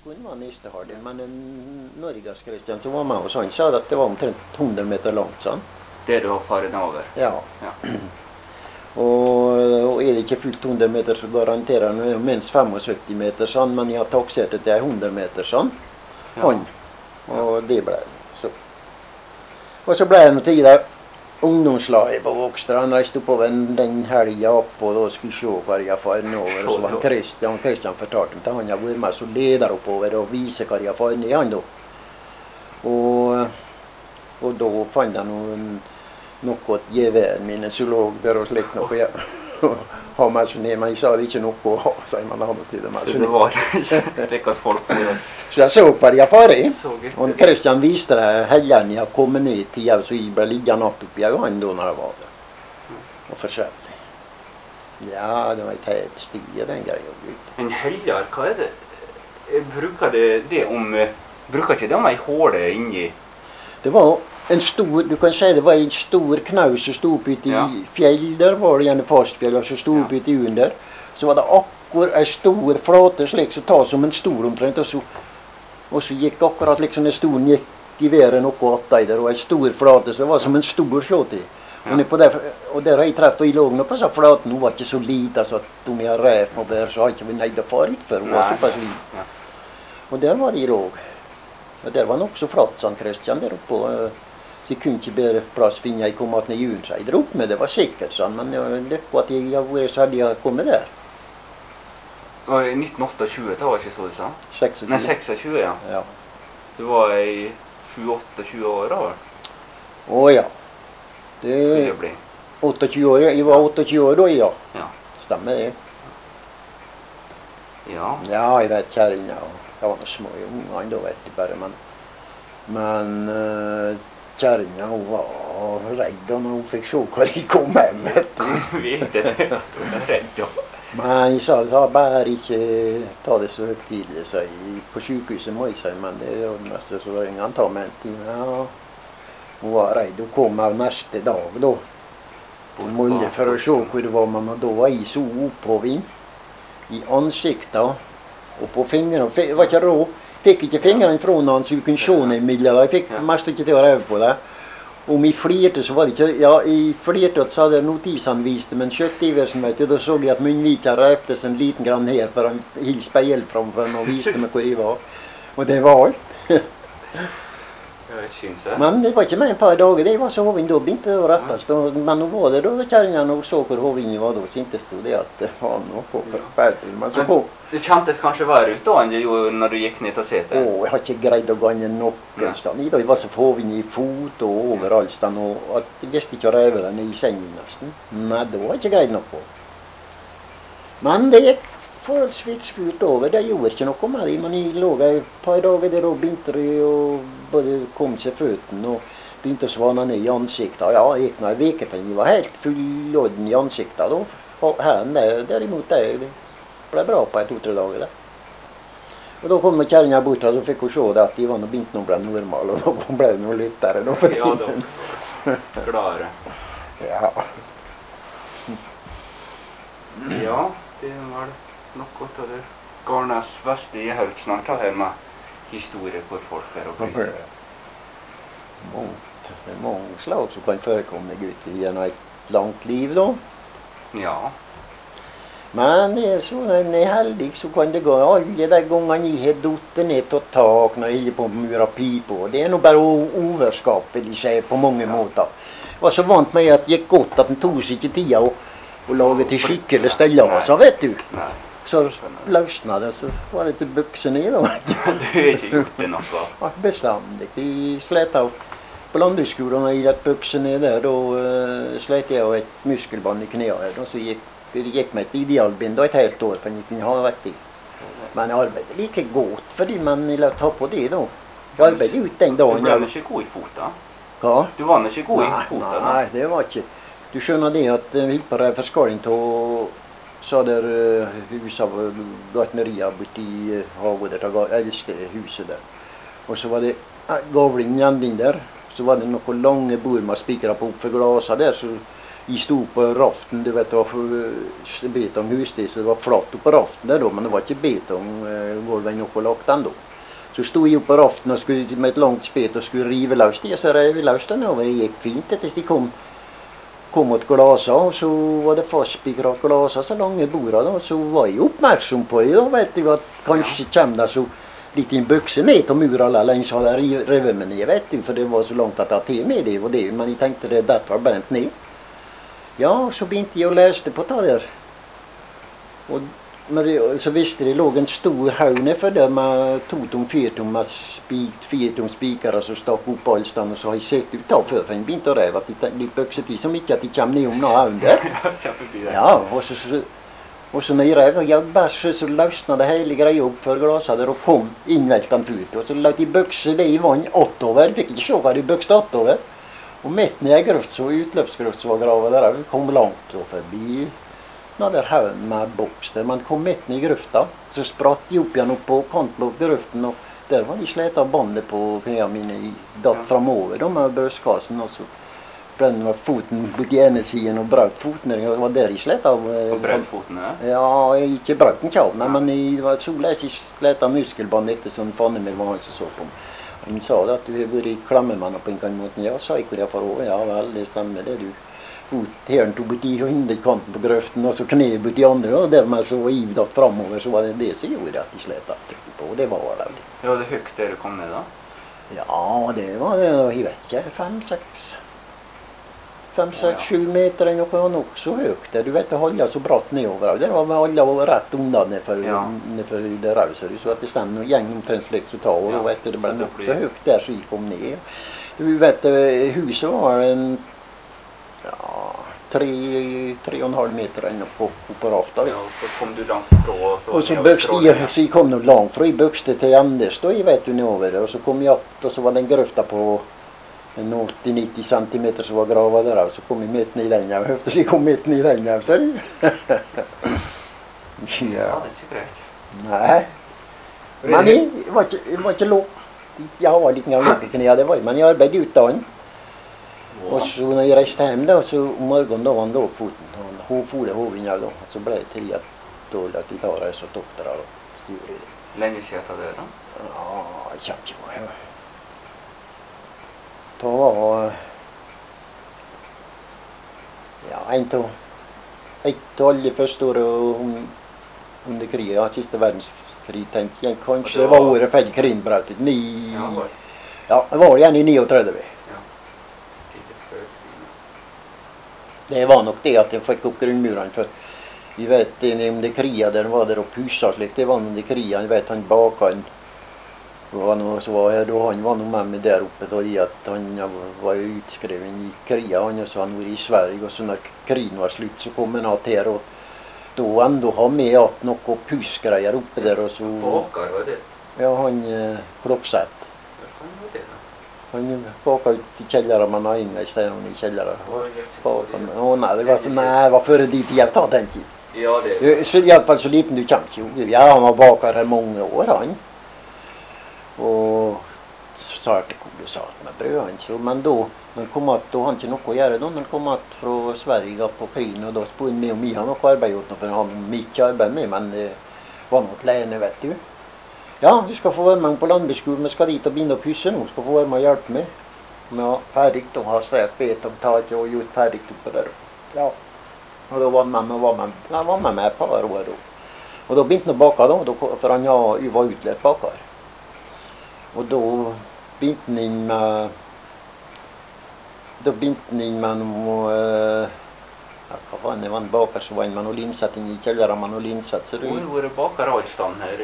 kunne være Nistehardin, men en Norges-Kristian som var med oss, han sa at det var omtrent 100 meter langt, sånn. Det du har faret over? Ja. Og er det ikke fullt 100 meter, så garanterer han minst 75 meter, sånn, men jeg har taksert det til 100 meter, sånn. Han. Og det ble så. Og så ble det noe tid der. Ungdomslaget på Vågstrand reiste oppover den helga opp, og da skulle se hva jeg har faret over. Og så var Kristian fortalte meg til han har vært med som leder oppover og viser hva jeg har faret ned, han da. Og da fant jeg noe at geværen min så lå der og slikt noe. Jeg har meg så ned, men jeg sa det ikke noe å ha, sier man hadde til det meg så ned. Det var ikke slik at folk får. Så jeg så hva jeg har faret. Og Kristian viste det helgen jeg kom ned til, så jeg ble liggende natt oppi han da når jeg var der. Og forskjellig. Ja, det var et helt styr, den greia. En helger, hva er det? Bruker det om, bruker ikke det om ei håle inni? Det var en stor, du kan si det var en stor knaus som stod opp ute i fjell, der var det gjerne fastfjell, og så stod opp ute under. Så var det akkurat en stor flate, slik som tar som en stor omtrent, og så gikk akkurat liksom en stor gikk i været noe att der, og en stor flate, så det var som en stor slått i. Og der har jeg treffet, og jeg lå nå på sånn flaten, hun var ikke så liten, så at om jeg har rævt meg der, så har jeg ikke vært nøyd å fare ut, for hun var såpass liten. Og der var de låg. Og der var nok så flatt, sånn Kristian, der oppe. Så jeg kunne ikke bedre plass finne jeg kom at ned julen seg opp med, det var sikkert sånn, men det var at jeg har vært så heldig å komme der. Og i 1928, det var ikke så du sa? 26. Nei, 26, ja. Du var i 27-28 år da? Ja. Det 28 år, jeg var 28 år da, ja. Stemmer det. Ja, jeg vet kjæringa, jeg var noe små i ungene da, vet du bare, men kjæringa, hun var redd da når hun fikk se hva de kom hjem, vet du. Vet det, at hun var redd da. Men jeg sa bare ikke ta det så høytidelig, sa jeg. På sykehuset må jeg si, men det er jo det meste så var ingen ta med en time. Ja, hun var redd, hun kom av neste dag da. Hun måtte for å se hvor det var, men da var jeg så oppover i ansiktet og på fingrene. Det var ikke råd. Fikk ikke fingrene fra han så vi kunne se ned i midlet. Jeg fikk mest ikke til å røve på det. Om jeg flirte så var det ikke, jeg flirte at så hadde notisene viste, men skjøttiverksomhet, da så jeg at munnviken røvtes en liten grann her, for han hilt speil framfor og viste meg hvor jeg var. Og det var alt. Men det var ikke mer enn et par dager, det var så hovin da begynte å rettes. Men nå var det da kjæringen og så hvor hovin var da, syntes du det at det var noe forferdelig. Men så kom. Det kjentes kanskje verre ut da enn det gjorde når du gikk ned til setet? Jeg har ikke greid å gå inn noen sted. Jeg var så hovin i fot og overalt sted, og jeg visste ikke å røve den i sengen nesten. Nei, det var ikke greid nok på. Men det gikk forholdsvis fort over, det gjorde ikke noe med det, men jeg lå et par dager der og begynte å både kom seg føttene og begynte å svane ned i ansiktet. Ja, det gikk noen uker for jeg var helt fullåden i ansiktet da. Og her derimot det ble bra på 2-3 dager. Og da kom kjæringen bort og så fikk hun se det at de var begynt å bli normal, og da ble det noe lettere da på tiden. Ja, da. Klare. Ja. Ja, det var noe av det Garnes beste jeg har hørt snart her med historier hvor folk er og blir. Det er mange slag som kan forekomme gutter gjennom et langt liv da. Ja. Men det er så, når jeg er heldig, så kan det gå alle de gangene jeg har duttet ned til tak når jeg holder på med mura pipe. Det er nå bare overskap, vil jeg si, på mange måter. Jeg var så vant med at det gikk godt at den tog seg ikke tida og laget til skikkelig stellaser, vet du. Nei. Så løsnet det, så var det til buksen i da. Du har ikke gjort det noe? Ja, bestandig. De slet av på landhusskolen og jeg lett buksen ned der, og slet jeg av et muskelband i knæet her, og så gikk med et idealbind et helt år, for jeg kunne ha vært i. Men jeg arbeidet like godt, fordi man la ta på det da. Jeg arbeidet ut den dagen. Du var ikke god i fota? Hva? Du var ikke god i fota? Nei, det var ikke. Du skjønner det at Hippar er forskaling til så der huset av gartneriet borte i havet der, det eldste huset der. Og så var det gavlingen igjen der, så var det noen lange bord med spikere på opp for glaset der, så Jeg sto på raften, du vet, det var betonghus, så det var flatt oppe på raften der da, men det var ikke betonggulvet oppe lagt ennå. Så sto jeg oppe på raften og skulle med et langt spet og skulle rive løs de, og så rev jeg løs den over. Det gikk fint etter de kom mot glasa, og så var det fastspikret glasa så lange borda, og så var jeg oppmerksom på det, da vet jeg at kanskje kommer det så litt en bukse ned til mura, eller en som hadde revet meg ned, vet du, for det var så langt at jeg til med det og det, men jeg tenkte det dette var bent ned. Ja, så begynte jeg å lese på det der. Og så visste de lå en stor haug nedfor der med 2-4 tom med 4 tom spikere som stakk opp på allstand, og så har jeg sett ut av før, for jeg begynte å reve at de bøksetid som ikke at de kommer ned om noe haugen der. Ja, og så når jeg rev, ja, bæsje, så løsna det hele greia opp for glaset der og kom innveltende fut, og så la de bøkse det i vann åttover, jeg fikk ikke se hva de bøkste åttover. Og midt ned i grøft, så utløpsgrøft som var gravet der, vi kom langt og forbi der haugen med boks der. Man kom midt ned i grøfta, så spratt de opp igjen opp på kanten på grøften, og der var de slet av bandet på knærne mine, datt framover da med brøstkassen, og så brønne med foten på den ene siden og brøt foten, det var der jeg slet av. Og brøt foten, ja? Ja, ikke brøt den kjav, men det var så les jeg slet av muskelband etter sånn Fannemir var han som så på meg. Han sa det at du har vært i klemmemann på en måte. Ja, sa jeg hvor jeg får over. Ja vel, det stemmer det du. Fotherren tok borti underkanten på grøften, og så kneet borti andre, og dermed så var jeg datt framover, så var det det som gjorde at de slet at trykke på, og det var det. Ja, det høyt dere kom ned da? Ja, det var det, jeg vet ikke, 5-6-7 meter eller noe nok så høyt. Du vet, det holdt så bratt nedover. Det var alle rett unna nedfor det rauset. Så at det stod noe gjeng omtrent slik så ta, og vet du, det ble nok så høyt der så jeg kom ned. Du vet, huset var en 3,5 meter ennå på rafta. Ja, så kom du langt fra. Og så bøkste jeg, så jeg kom noe langt fra. Jeg bøkste til endes, da jeg vet du nedover. Og så kom jeg att, og så var den grøfta på 80-90 centimeter som var gravet der, og så kom jeg midt ned i den, og høfte så jeg kom midt ned i den, ser du? Ja, det er ikke greit. Nei. Men jeg var ikke låg. Jeg var litt mer låg i kneet, det var jeg, men jeg arbeidet ut da han. Og så når jeg reiste hjem da, så om morgenen da var han låg foten, han fole hoven jeg da, så ble det til at de tar reis og tok der da. Lenge siden det da? Ja, jeg kjenner ikke hva jeg var. Det var et av alle første året under krigen, siste verdenskrig, tenkte jeg kanskje det var året feil krigen brøt ut. Ja, det var igjen i 39. Det var nok det at jeg fikk opp grunnmurene, for jeg vet om det krigen der var der og pusa slik, det var under krigen, jeg vet han baka en. Han var noe med meg der oppe da at han var utskrevet i krigen, og så han var i Sverige, og så når krigen var slutt så kom han alt her, og da enda har med at noe pussgreier oppe der, og så. Bakar var det? Ja, han Klokseth. Han baka ut i kjelleren, men han inne i stedet i kjelleren. Nei, det var før de tid jeg tenkte jeg. Ja, det. I hvert fall så liten du kommer ikke. Ja, han var bakar her mange år, han. Og svært kolossalt med brød, men da han kom att, da han ikke noe å gjøre da, han kom att fra Sverige på krigen, og da spurte han meg om jeg har noe arbeid gjort, for han har mye arbeid med, men det var noe alene, vet du. Ja, du skal få være med på landbruksskolen, vi skal dit og begynne å pusse nå, skal få være med og hjelpe meg. Vi har ferdig, og har svært bedt om taket og gjort ferdig oppe der. Ja, og da var han med meg et par år da. Og da begynte han å bake da, for han var utlært baker. Og da begynte han inn med noe, hva var det, en baker som var inn med noe linsetting i kjelleren med noe linset. Hvor var det baker allstand her i?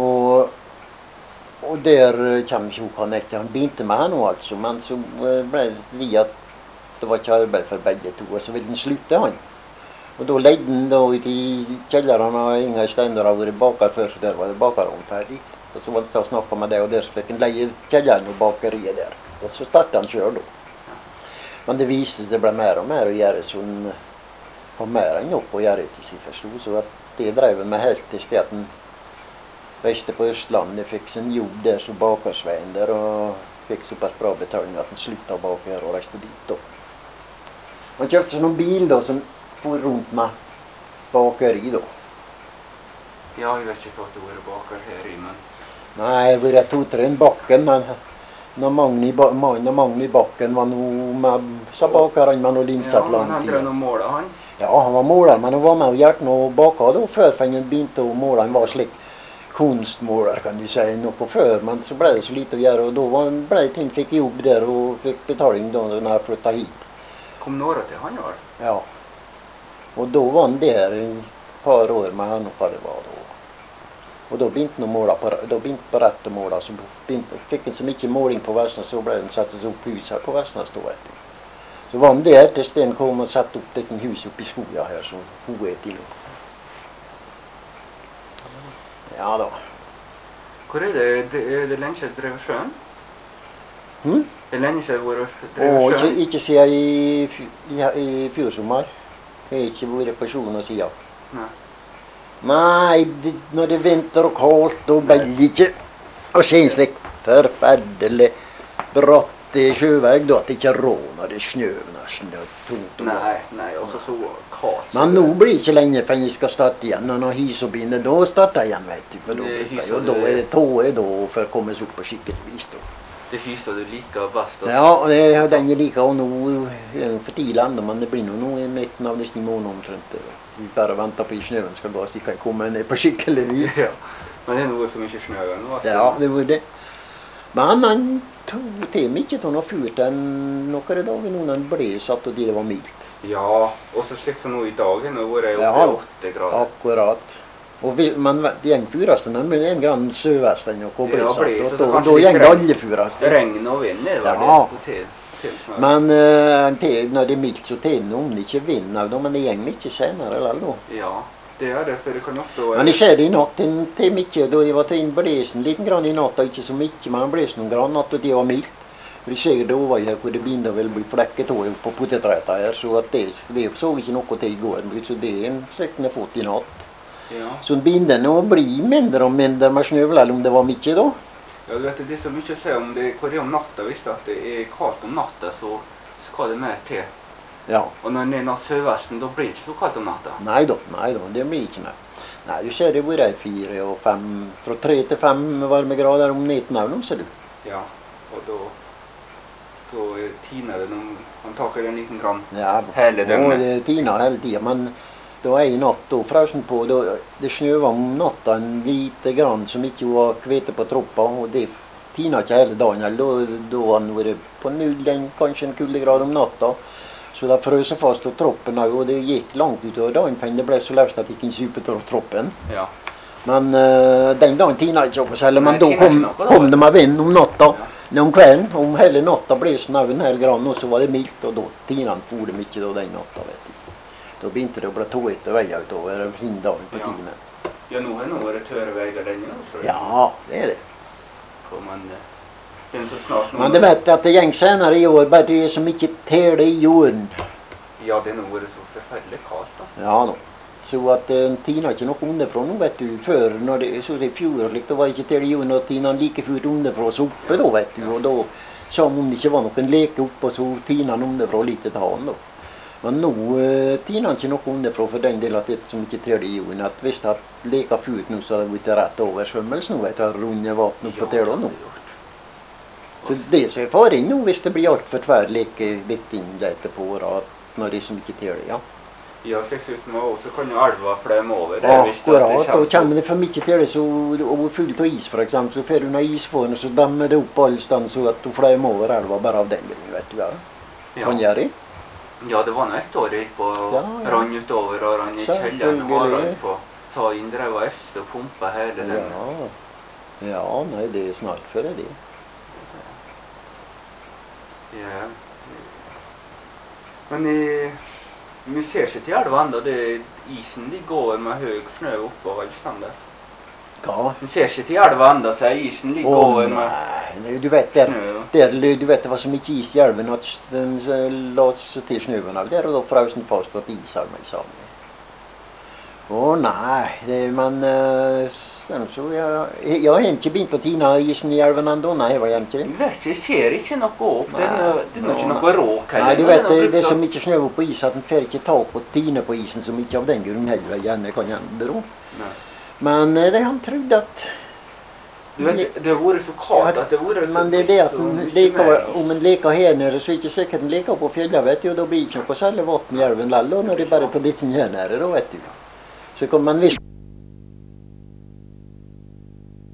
Og der kommer ikke han etter, han begynte med henne altså, men så ble det at det var ikke arbeid for begge to, og så ville han slutte han. Og da leide han da ut i kjelleren, og Inge Steiner har vært baker før, så der var det bakerovn ferdig. Og så var det å snakke med det, og der så fikk han leie kjelleren og bakeriet der. Og så startet han selv da. Men det viste seg det ble mer og mer å gjøre, så han har mer enn nok å gjøre til sin forstod. Så at det drev han med helt til stedet at han reiste på Østlandet, fikk sin jobb der som bakersveien der, og fikk såpass bra betaling at han sluttet å bake her og reiste dit da. Han kjøpte seg noen bil da, som for rundt med bakeri da. Ja, jeg vet ikke hva det var baker her i, men... Nei, det var 2-3 bakken, men når Magni Bakken var noe med, sa bakeren med noe linset lang tid. Ja, men han drev noe målet, han. Ja, han var måler, men han var med og hjelpte noe baka da, før han begynte å måle. Han var slik kunstmåler, kan du si, noe før, men så ble det så lite å gjøre, og da ble det ting, fikk jobb der og fikk betaling da når jeg flyttet hit. Kom nåra til han, var? Ja. Og da var han der i et par år med han og hva det var da. Og da begynte han å måle på rett å måle, så fikk han så mye måling på Vestnes, så ble han satt opp hus her på Vestnes da, vet du. Så var han der til Sten kom og satte opp et hus oppe i skogen her, som hun er til. Ja da. Hvor er det? Er det lenge siden drevet sjøen? Hm? Det er lenge siden drevet sjøen? Ikke siden i fjor sommer. Jeg har ikke vært på sjøen siden. Nei, når det er vinter og kaldt og veldig ikke. Og så en slik forferdelig bratt sjøvegg da, at det ikke rår når det snør nesten. Tungt. Nei, også så kaldt. Men nå blir det ikke lenge før jeg skal starte igjen. Når jeg hiser opp inne, da starter jeg igjen, vet du. Og da er det tåget da, for å komme seg opp på skikkelig vis da. Det hyser du liker best? Ja, det er den jeg liker, og nå er det for tidlig enda, men det blir nå i midten av disse månedene omtrent. Vi bare venter på at snøen skal gå, så de kan komme ned på skikkelig vis. Ja, men det er noe som ikke snøer nå. Ja, det var det. Men han tog til meg ikke til å ha fyrt noen dager når han ble satt og det var mildt. Ja, og så slik som nå i dag, nå var det oppe i 8 grader. Akkurat. Men det gjeng fyrasten, den blir en grann søvesten og ble satt, og da gjeng det alle fyrasten. Regn og vind, det var det til. Men når det er mildt, så til om det ikke vind, men det gjeng mye senere, eller nå? Ja, det er det, for det kan ofte være... Men jeg ser det i natt til mye, da jeg var til en blesen liten grann i natt, ikke så mye, men han blesen noen grann natt, og det var mildt. For jeg ser det over her, hvor det begynner vel å bli flekket på potetreita her, så at det så ikke noe til i går, så det er en slik jeg har fått i natt. Ja. Så det begynner nå å bli mindre og mindre med snøvel, eller om det var mye da? Ja, du vet, det er så mye å si om det, hvor det er om natta, hvis det er kaldt om natta, så skal det mer til. Ja. Og når det er sørvesten, da blir det ikke så kaldt om natta. Nei da, det blir ikke mer. Nei, du ser det hvor det er 4 og 5, fra 3 til 5 varmegrader om natten nå, ser du. Ja, og da tiner det noen, han taker en liten grann hele døgnet. Ja, det tiner hele tiden, men da er i natt, da frøsen på, det snøver om natta en lite grann som ikke var kvete på troppa, og det tiner ikke hele dagen, eller da han vært på 0, kanskje en kuldegrad om natta. Så det frøs fast av troppen, og det gikk langt utover dagen, for det ble så løst at det ikke supet av troppen. Ja. Men den dagen tiner ikke noe selv, men da kom det med vind om natta. Om kvelden, om hele natta ble snøen en hel grann, og så var det mildt, og da tinen for det mye da den natta, vet du. Da begynte det å bli tåete veier utover Rindalen på tiden. Ja, nå har det vært tørre veier lenge. Ja, det er det. Men det vet at det gjeng senere i år, bare det er så mye tele i jorden. Ja, det har vært så forferdelig kaldt da. Ja, nå. Så at tiner ikke noe underfra nå, vet du. Før, når det så i fjor, da var det ikke tele i jorden, og tiner like fullt underfra oss oppe da, vet du. Og da, som om det ikke var noen leke oppe, så tiner han underfra litt til han da. Men nå tiner han ikke noe underfra for den del at det er så mye tele i jorden. At hvis det hadde leket fullt nå, så hadde det blitt rett oversvømmelse nå, etter runde vatten opp på tele nå. Så det som er faren nå, hvis det blir alt for tvær leke litt inn etterpå, når det er så mye tele, ja. Ja, 6 uten meg også kan jo elva flemme over. Akkurat, og kommer det for mye tele og fullt av is for eksempel, så får du noen isforn, og så demmer det opp alle stand så at du flemmer over elva bare av den grunnen, vet du hva. Kan gjøre det? Ja, det var nå et år jeg gikk på rann utover og rann i kjelleren og rann på. Ta inn, drev og øste og pumpe hele den. Ja, nei, det er snart før det. Ja. Men vi ser ikke til elva enda, isen de går med høy snø oppå alle stander. Hva? Vi ser ikke til elva enda, så isen de går med nei, du vet det var så mye is i elven at den la seg til snøen av der, og da frøs den fast at is av meg sammen. Nei, men nesten. Så jeg har ikke begynt å tina isen i elven ennå. Nei, jeg var hjemme til det. Vet ikke, jeg ser ikke noe opp. Det er ikke noe råk her. Nei, du vet, det er så mye snø på is at en får ikke ta opp og tine på isen, så mye av den grunn heller gjerne kan hende da. Men det han trodde at du vet, det har vært så kaldt at det har vært så... Men det er det at om en leker her nede, så er det ikke sikkert en leker på fjellet, vet du, og da blir det ikke noe særlig vann i elven lell, og når det bare tar litt sånn her nede, da vet du. Så kan man virkelig